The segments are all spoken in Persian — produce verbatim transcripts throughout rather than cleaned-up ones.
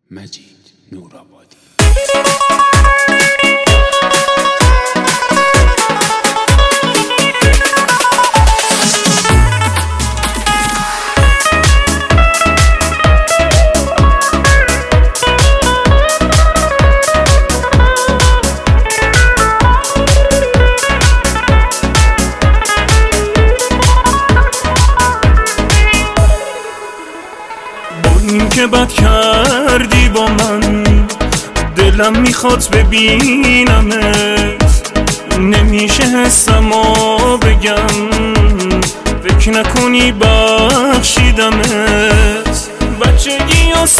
مجید نورآبادی. که بد کردی با من، دلم میخواد ببینمت، نمیشه حسمو بگم، فکر نکنی بخشیدمت. بچگی و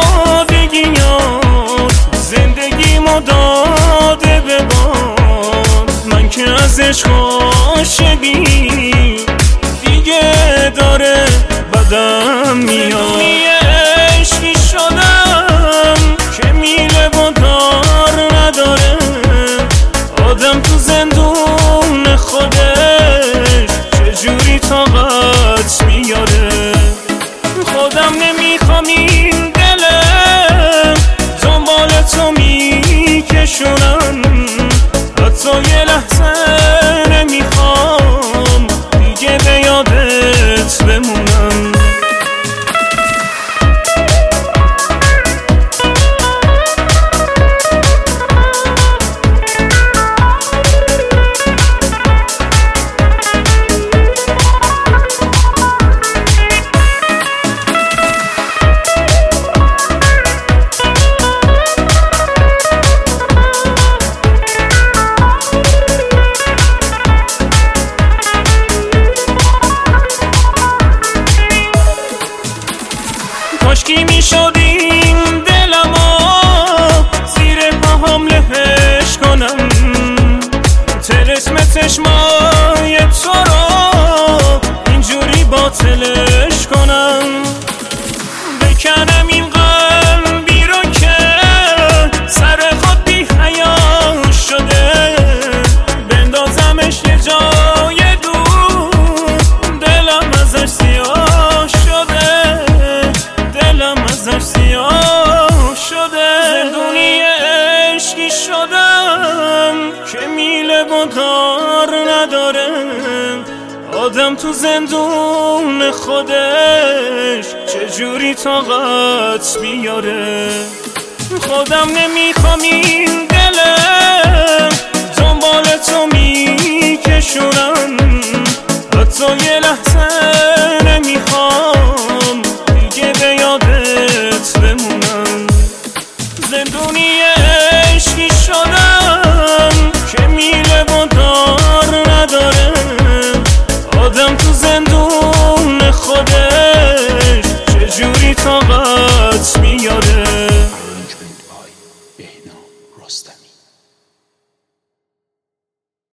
سادگیات زندگیمو داده به باد، من که از عشق عاشقی دیگه داره بدم میاد. عشقی شدم که میله و دار نداره، آدم تو زندون خودش چجوری طاقت میاره. خودم نمیخوام این دلم دنبال تو میکشونم، حتی یه لحظه نمیخوام دیگه به یادت بمونم. کاشکی میشد این دلمو زیر پاهم لهش کنم، طلسم چشمای تو رو اینجوری باطلش کنم، بکنم این قلبی رو که سر خود بی حیا شده، بندازمش یه جای دور، دلم ازش سیاه شده، دلم ازش سیاه شده. زندونی عشقی شدم که میله و دار نداره، آدم تو زندون خودش چجوری طاقت بیاره. خودم نمیخوام این دلم دنبال تو میکشونم، حتی یه لحظه نمیخوام دیگه به یادت بمونم. زندونی